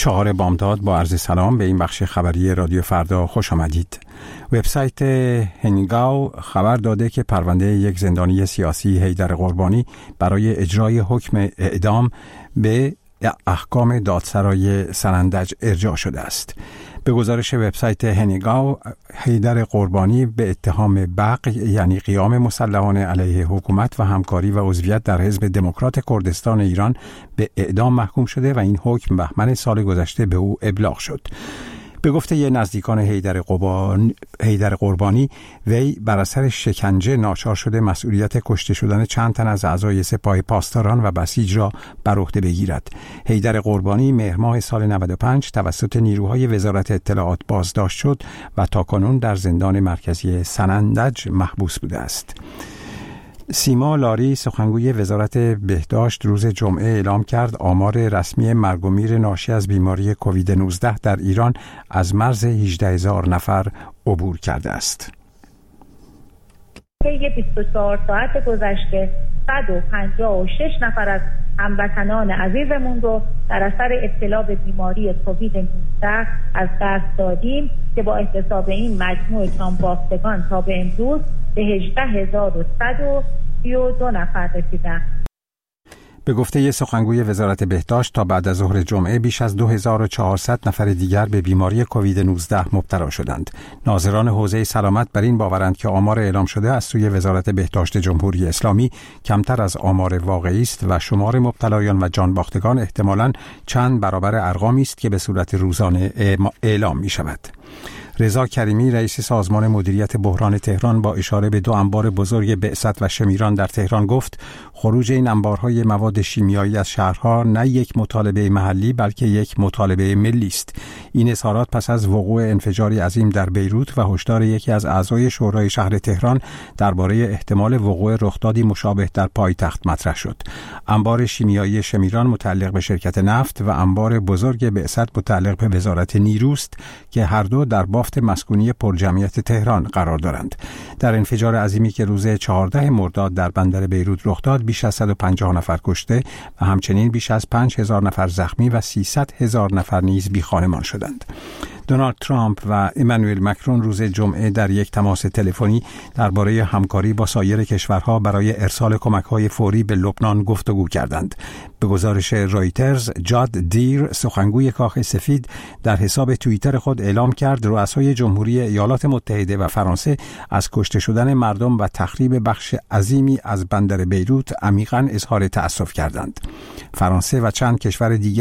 4 بامداد با عرض سلام به این بخش خبری رادیو فردا خوش آمدید. وبسایت هنگاو خبر داده که پرونده یک زندانی سیاسی حیدر قربانی برای اجرای حکم اعدام به احکام دادسرای سنندج ارجاع شده است. به گزارش وبسایت هنگاو، حیدر قربانی به اتهام بغی یعنی قیام مسلحانه علیه حکومت و همکاری و عضویت در حزب دموکرات کردستان ایران به اعدام محکوم شده و این حکم بهمن سال گذشته به او ابلاغ شد. به گفته نزدیکان حیدر قربانی، وی بر اثر شکنجه ناچار شده مسئولیت کشته شدن چند تن از اعضای سپاه پاسداران و بسیج را بر عهده بگیرد. حیدر قربانی مهر ماه سال 95 توسط نیروهای وزارت اطلاعات بازداشت شد و تاکنون در زندان مرکزی سنندج محبوس بوده است. سیما لاری سخنگوی وزارت بهداشت روز جمعه اعلام کرد آمار رسمی مرگ و میر ناشی از بیماری کووید 19 در ایران از مرز 18,000 نفر عبور کرده است. طی 24 ساعت گذشته 156 نفر از هموطنان عزیزمون رو در اثر ابتلا به بیماری کووید 19 از دست دادیم که با احتساب این مجموع جانباختگان تا به امروز به 18,132 نفر رسیدند. به گفته سخنگوی وزارت بهداشت تا بعد از ظهر جمعه بیش از 2400 نفر دیگر به بیماری کووید 19 مبتلا شدند. ناظران حوزه سلامت بر این باورند که آمار اعلام شده از سوی وزارت بهداشت جمهوری اسلامی کمتر از آمار واقعی است و شمار مبتلایان و جانباختگان احتمالاً چند برابر ارقامی است که به صورت روزانه اعلام می شود. رضا کریمی رئیس سازمان مدیریت بحران تهران با اشاره به 2 انبار بزرگ بعثت و شمیران در تهران گفت خروج این انبارهای مواد شیمیایی از شهرها نه یک مطالبه محلی بلکه یک مطالبه ملی است. این اظهارات پس از وقوع انفجاری عظیم در بیروت و هشدار یکی از اعضای شورای شهر تهران درباره احتمال وقوع رخدادی مشابه در پایتخت مطرح شد. انبار شیمیایی شمیران متعلق به شرکت نفت و انبار بزرگ بعثت متعلق به وزارت نیروست که هر دو در بافت مسکونی پرجمعیت تهران قرار دارند. در انفجار عظیمی که روز 14 مرداد در بندر بیروت رخ داد بیش از 150 نفر کشته و همچنین بیش از 5,000 نفر زخمی و 300,000 نفر نیز بی خانمان شدند. دونالد ترامپ و امانوئل مکرون روز جمعه در یک تماس تلفنی درباره همکاری با سایر کشورها برای ارسال کمک‌های فوری به لبنان گفتگو کردند. به گزارش رایترز، جاد دیر سخنگوی کاخ سفید در حساب توییتر خود اعلام کرد رؤسای جمهوری ایالات متحده و فرانسه از کشته شدن مردم و تخریب بخش عظیمی از بندر بیروت عمیقاً اظهار تأسف کردند. فرانسه و چند کشور دیگر